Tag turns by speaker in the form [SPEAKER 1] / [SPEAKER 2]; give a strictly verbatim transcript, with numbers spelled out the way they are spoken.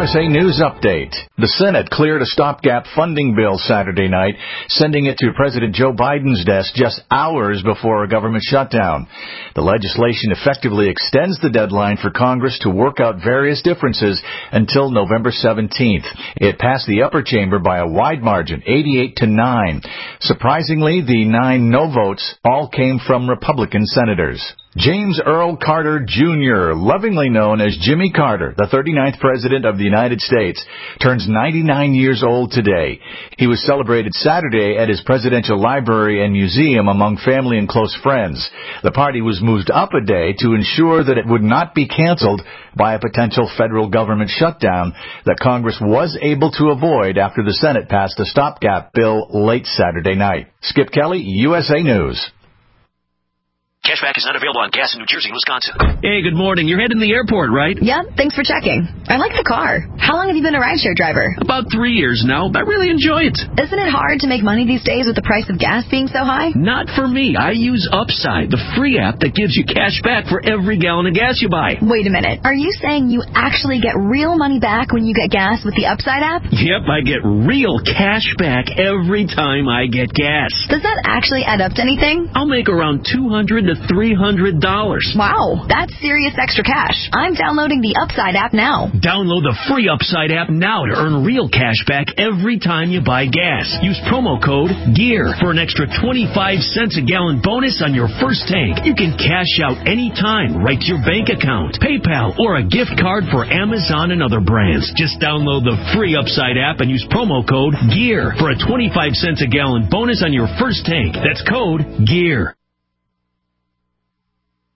[SPEAKER 1] S A News Update. The Senate cleared a stopgap funding bill Saturday night, sending it to President Joe Biden's desk just hours before a government shutdown. The legislation effectively extends the deadline for Congress to work out various differences until November seventeenth. It passed the upper chamber by a wide margin, eighty-eight to nine. Surprisingly, the nine no votes all came from Republican senators. James Earl Carter, Junior, lovingly known as Jimmy Carter, the thirty-ninth President of the United States, turns ninety-nine years old today. He was celebrated Saturday at his Presidential Library and Museum among family and close friends. The party was moved up a day to ensure that it would not be canceled by a potential federal government shutdown that Congress was able to avoid after the Senate passed a stopgap bill late Saturday night. Skip Kelly, U S A News.
[SPEAKER 2] Cashback is not available on gas in New Jersey and Wisconsin.
[SPEAKER 3] Hey, good morning. You're heading to the airport, right?
[SPEAKER 4] Yep, thanks for checking. I like the car. How long have you been a rideshare driver?
[SPEAKER 3] About three years now. I really enjoy it.
[SPEAKER 4] Isn't it hard to make money these days with the price of gas being so high?
[SPEAKER 3] Not for me. I use Upside, the free app that gives you cash back for every gallon of gas you buy.
[SPEAKER 4] Wait a minute. Are you saying you actually get real money back when you get gas with the Upside app?
[SPEAKER 3] Yep, I get real cash back every time I get gas.
[SPEAKER 4] Does that actually add up to anything?
[SPEAKER 3] I'll make around two hundred to three hundred dollars.
[SPEAKER 4] Wow, that's serious extra cash. I'm downloading the Upside app now.
[SPEAKER 3] Download the free Upside app now to earn real cash back every time you buy gas. Use promo code GEAR for an extra twenty-five cents a gallon bonus on your first tank. You can cash out anytime right to your bank account, PayPal, or a gift card for Amazon and other brands. Just download the free Upside app and use promo code GEAR for a twenty-five cents a gallon bonus on your first tank. That's code GEAR.